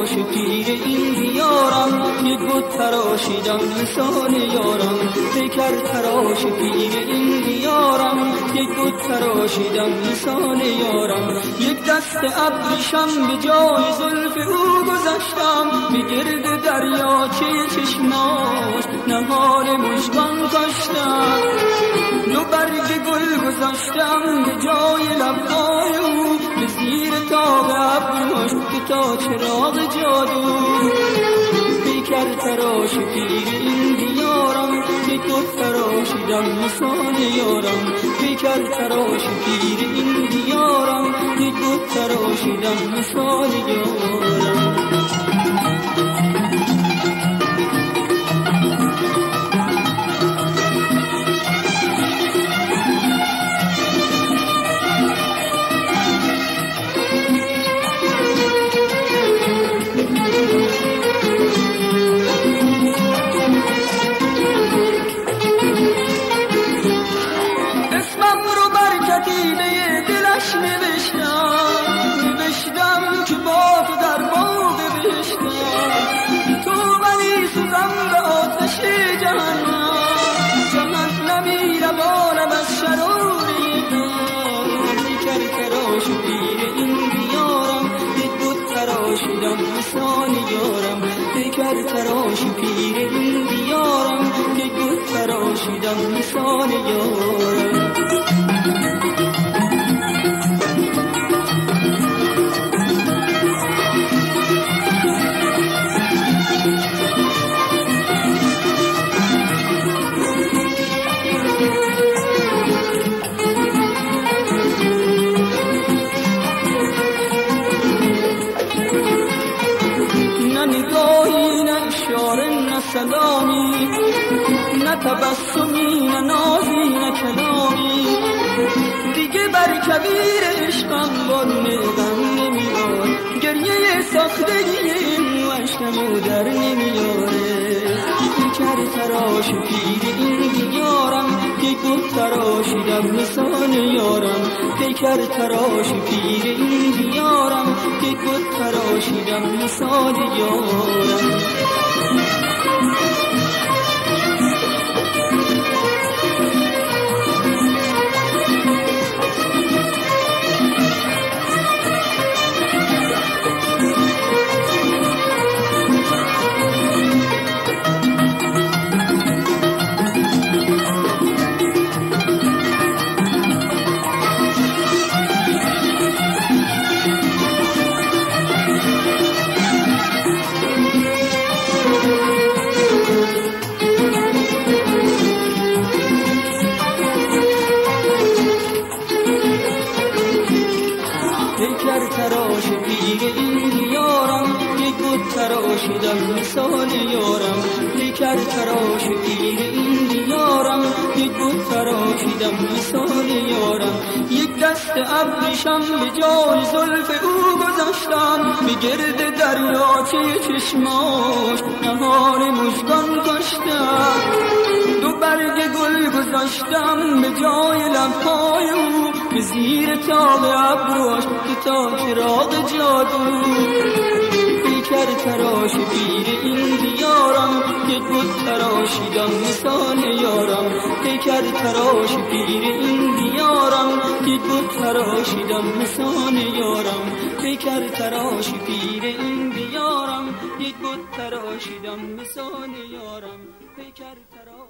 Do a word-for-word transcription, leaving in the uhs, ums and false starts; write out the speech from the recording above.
تراش پیر این دیارم، یک بود تراشیدم مثال یارم. پیکر تراش پیر این دیارم، یک بود تراشیدم مثال یارم. یک دست ابریشم به جای زلف او گذاشتم، به گرد دریاچه چشماش نهال مژگان کاشتم. دو برگ گل گذاشتم به جای لبهای او، به زیر تاب ابروش که تا چراغ جادو. پیکر تراش پیر این دیارم، یک بود تراشیدم مثال یارم. پیکر تراش پیر این دیارم، یک بود تراشیدم مثال یارم. نوشتم که با تو در باغ بهشتم، تو ولی سوزم به آتش جهنم. جهنمی روانم از شرار پیکر تراش پیر این دیارم، یک بود تراشیدم مثال یارم. پیکر تراش پیر این دیارم، یک بود تراشیدم مثال یارم. نگاهی نه اشاره نه سلامی، نه تبسمی نه نازی نه کلامی. دیگه بر کبیر عشقم بارون غم نمیاد، گریه ساختگی این عشقمو در نمیاره. پیکر تراش پیر این دیارم، یک بود تراشیدم مثال یارم. پیکر تراش پیر این دیارم، یک بود تراشیدم مثال یارم. پیکر تراش پیر این دیارم، یک بود تراشیدم مثال یارم. پیکر تراش پیر این دیارم، یک بود تراشیدم مثال یارم. یک دست ابریشم به جای زلف او گذاشتم، به گرد دریاچه چشماش نهال مژگان کاشتم. دو برگ گل گذاشتم به جای لبهای او، به زیر تاب ابروش که تا چراغ جادو. پیکر تراش پیر این دیارم، یک بود تراشیدم مثال یارم. پیکر تراش پیر این دیارم، یک بود تراشیدم مثال یارم. پیکر تراش پیر این دیارم، یک بود تراشیدم مثال یارم. پیکر تراش